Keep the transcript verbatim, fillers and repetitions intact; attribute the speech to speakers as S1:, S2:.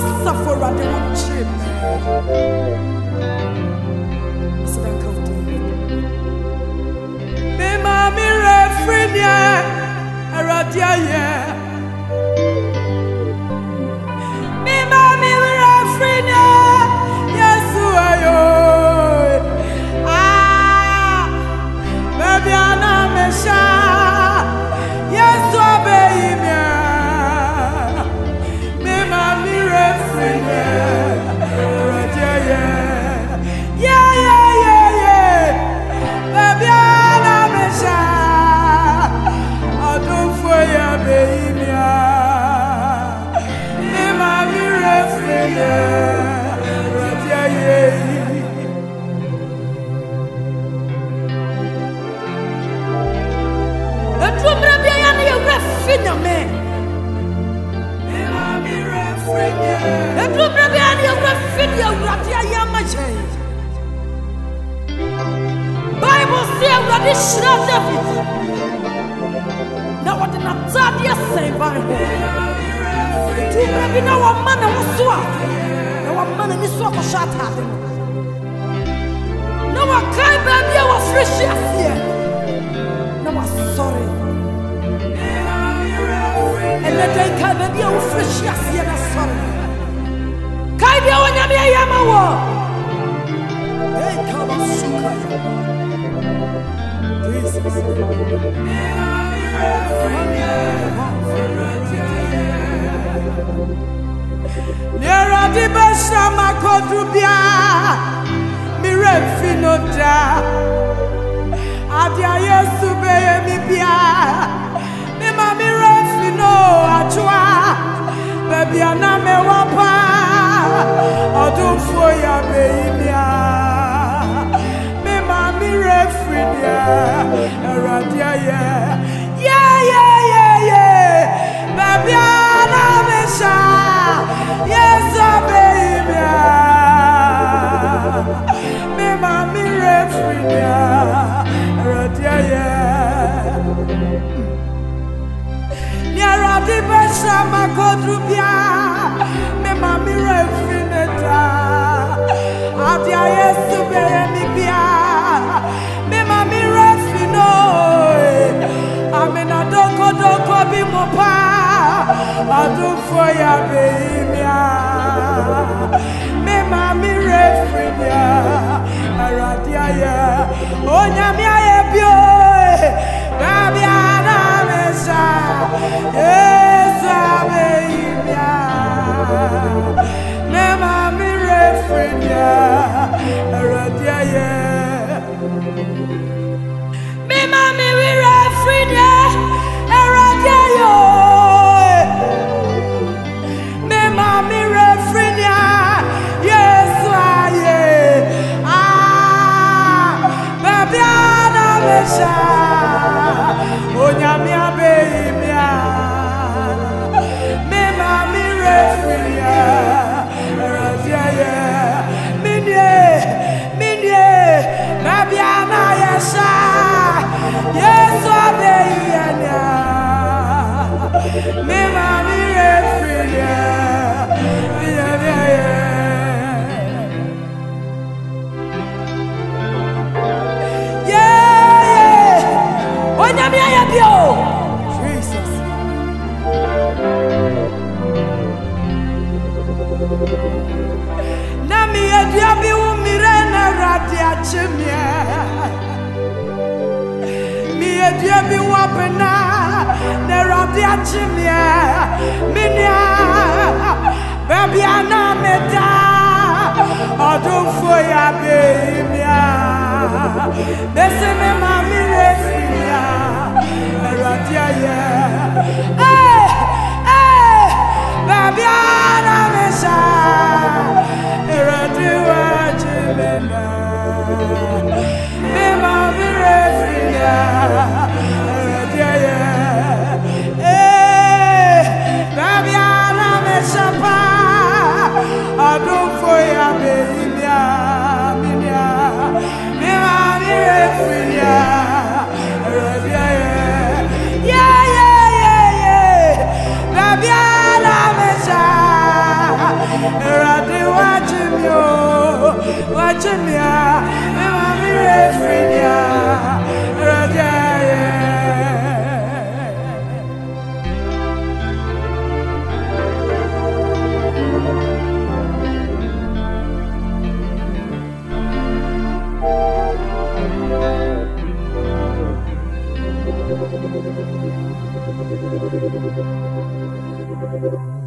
S1: suffer at the one trip. So that come to you. Me mami refrinya, aradia ye. Me mami refrinya, Yesu ayo. Ah, baby ana mesha, Yesu abeimia. Me mami refrinya, aradia ye. Yeah, yeah, yeah, yeah. Baby ana mesha, adu for ya beimia. Me mami refrinya, aradia ye. Etrumra bia ya na ye refrinya me. Me mami refrinya. Etrumra bia na ye refrinya uradia ya ma che. Bible say uradi shira David. Na what na tadia say Bible. Etrumra bia na wa mana wo so a. Na wa mana ni so ko shata de. Na wa kai ba bia wa fresh asie. Na wa sorry. And the day kai ba bia wa fresh asie na sorry. Kai bia wa nyame ya ma wo. Hey kama suka. Jesus. Nera di besha makodrubia mi refino da adia Yesu beye mi bia mi ma mi refino atwa baby ana me wapa odun fo ya beye bia mi ma mi refino aradia ye yeah yeah yeah yeah baby ana me sha Yesu beye bia me ma mi refino aradia ye Niara di besha makodrubia me ma mi refineta adia Yesu beye mi bia me ma mi refino amena doko doko bi mopa adu fo ya beimia me ma mi refinia aradia ye onyame aye bio baby ana mesha Yesu abeimia me ma mi refinia aradia ye me ma mi refinia aradia yo me ma mi refinia Yesu aye ah baby ana mesha onyame abeimia me ma mi refinia aradia ye minye minye baby ana yesha Yesu abeimia me ma mi refinia yeah yeah yeah onyame aye bio Jesus na mi adia bi wo mirena radia chemia mi adia bi wo pena na radia chemia minia baby ana meda odun fo ya beimia bese me ma mi refinia radia ye eh eh baby ana mesha radia chemena me ma mi refinia radia ye eh baby ana mesha pa adun fo ya beimia minia me ma mi refinia radia ye yeah yeah
S2: Thank you.